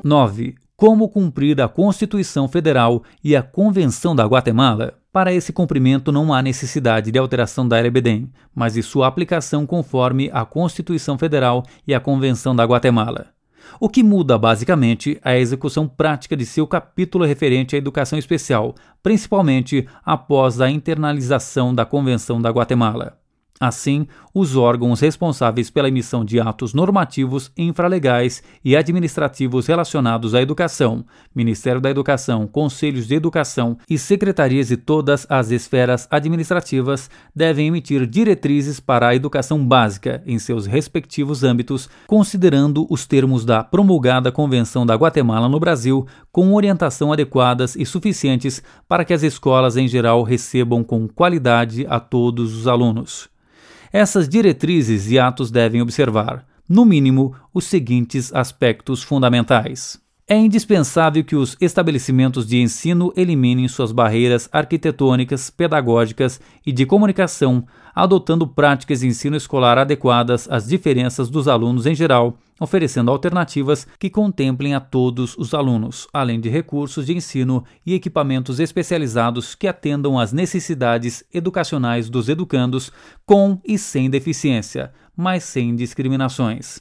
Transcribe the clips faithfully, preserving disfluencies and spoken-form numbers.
nove. Como cumprir a Constituição Federal e a Convenção da Guatemala? Para esse cumprimento não há necessidade de alteração da L B D E M, mas de sua aplicação conforme a Constituição Federal e a Convenção da Guatemala. O que muda, basicamente, é a execução prática de seu capítulo referente à educação especial, principalmente após a internalização da Convenção da Guatemala. Assim, os órgãos responsáveis pela emissão de atos normativos, infralegais e administrativos relacionados à educação, Ministério da Educação, Conselhos de Educação e secretarias de todas as esferas administrativas devem emitir diretrizes para a educação básica em seus respectivos âmbitos, considerando os termos da promulgada Convenção da Guatemala no Brasil, com orientação adequadas e suficientes para que as escolas em geral recebam com qualidade a todos os alunos. Essas diretrizes e atos devem observar, no mínimo, os seguintes aspectos fundamentais. É indispensável que os estabelecimentos de ensino eliminem suas barreiras arquitetônicas, pedagógicas e de comunicação, adotando práticas de ensino escolar adequadas às diferenças dos alunos em geral, oferecendo alternativas que contemplem a todos os alunos, além de recursos de ensino e equipamentos especializados que atendam às necessidades educacionais dos educandos, com e sem deficiência, mas sem discriminações.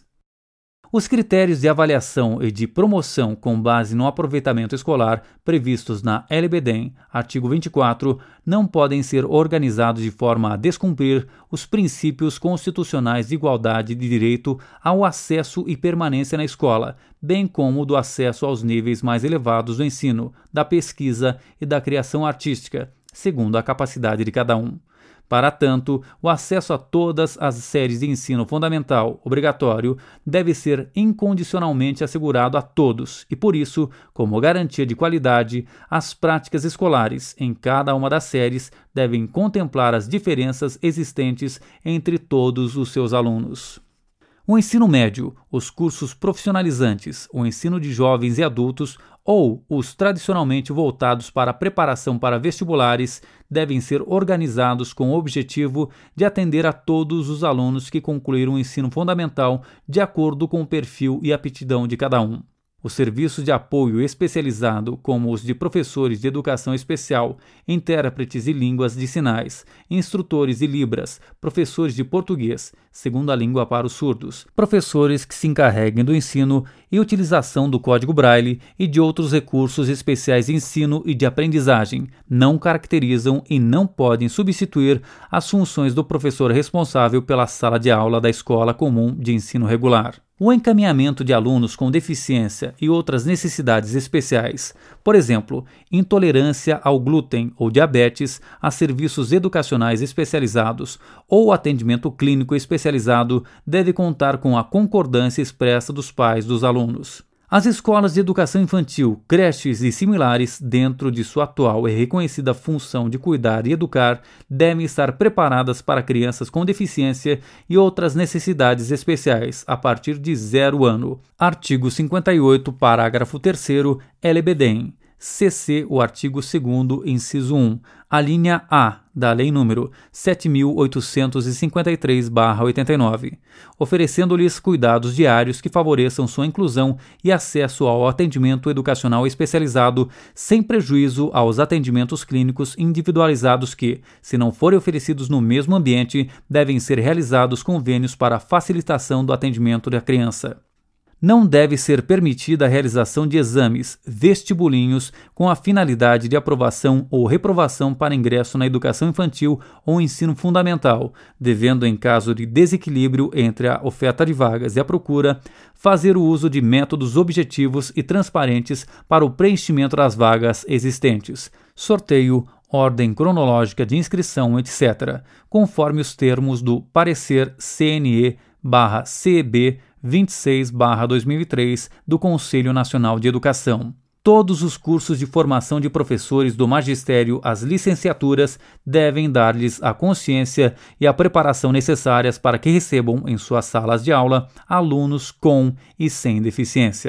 Os critérios de avaliação e de promoção com base no aproveitamento escolar previstos na L B D E M, artigo vinte e quatro, não podem ser organizados de forma a descumprir os princípios constitucionais de igualdade de direito ao acesso e permanência na escola, bem como do acesso aos níveis mais elevados do ensino, da pesquisa e da criação artística, segundo a capacidade de cada um. Para tanto, o acesso a todas as séries de ensino fundamental obrigatório deve ser incondicionalmente assegurado a todos e, por isso, como garantia de qualidade, as práticas escolares em cada uma das séries devem contemplar as diferenças existentes entre todos os seus alunos. O ensino médio, os cursos profissionalizantes, o ensino de jovens e adultos ou os tradicionalmente voltados para a preparação para vestibulares devem ser organizados com o objetivo de atender a todos os alunos que concluíram o ensino fundamental de acordo com o perfil e aptidão de cada um. Os serviços de apoio especializado, como os de professores de educação especial, intérpretes de línguas de sinais, instrutores de libras, professores de português, segunda língua para os surdos, professores que se encarreguem do ensino e utilização do código Braille e de outros recursos especiais de ensino e de aprendizagem, não caracterizam e não podem substituir as funções do professor responsável pela sala de aula da escola comum de ensino regular. O encaminhamento de alunos com deficiência e outras necessidades especiais, por exemplo, intolerância ao glúten ou diabetes, a serviços educacionais especializados ou atendimento clínico especializado, deve contar com a concordância expressa dos pais dos alunos. As escolas de educação infantil, creches e similares, dentro de sua atual e reconhecida função de cuidar e educar, devem estar preparadas para crianças com deficiência e outras necessidades especiais a partir de zero ano. Artigo cinquenta e oito, parágrafo terceiro, L B D E M. C C, o artigo segundo, inciso um, a linha A da Lei nº sete mil oitocentos e cinquenta e três barra oitenta e nove, oferecendo-lhes cuidados diários que favoreçam sua inclusão e acesso ao atendimento educacional especializado, sem prejuízo aos atendimentos clínicos individualizados que, se não forem oferecidos no mesmo ambiente, devem ser realizados convênios para a facilitação do atendimento da criança. Não deve ser permitida a realização de exames, vestibulinhos, com a finalidade de aprovação ou reprovação para ingresso na educação infantil ou ensino fundamental, devendo, em caso de desequilíbrio entre a oferta de vagas e a procura, fazer o uso de métodos objetivos e transparentes para o preenchimento das vagas existentes, sorteio, ordem cronológica de inscrição, etcétera, conforme os termos do parecer C N E barra C E B vinte e seis barra dois mil e três do Conselho Nacional de Educação. Todos os cursos de formação de professores do magistério às licenciaturas devem dar-lhes a consciência e a preparação necessárias para que recebam em suas salas de aula alunos com e sem deficiência.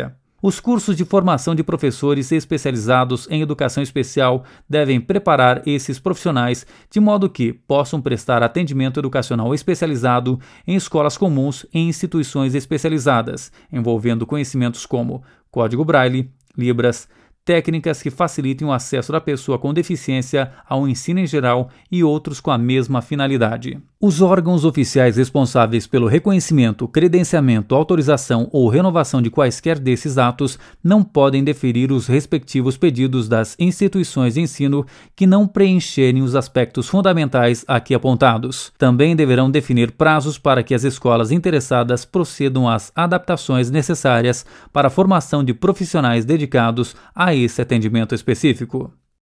Os cursos de formação de professores especializados em educação especial devem preparar esses profissionais de modo que possam prestar atendimento educacional especializado em escolas comuns e instituições especializadas, envolvendo conhecimentos como Código Braille, Libras, técnicas que facilitem o acesso da pessoa com deficiência ao ensino em geral e outros com a mesma finalidade. Os órgãos oficiais responsáveis pelo reconhecimento, credenciamento, autorização ou renovação de quaisquer desses atos não podem deferir os respectivos pedidos das instituições de ensino que não preencherem os aspectos fundamentais aqui apontados. Também deverão definir prazos para que as escolas interessadas procedam às adaptações necessárias para a formação de profissionais dedicados a esse atendimento específico.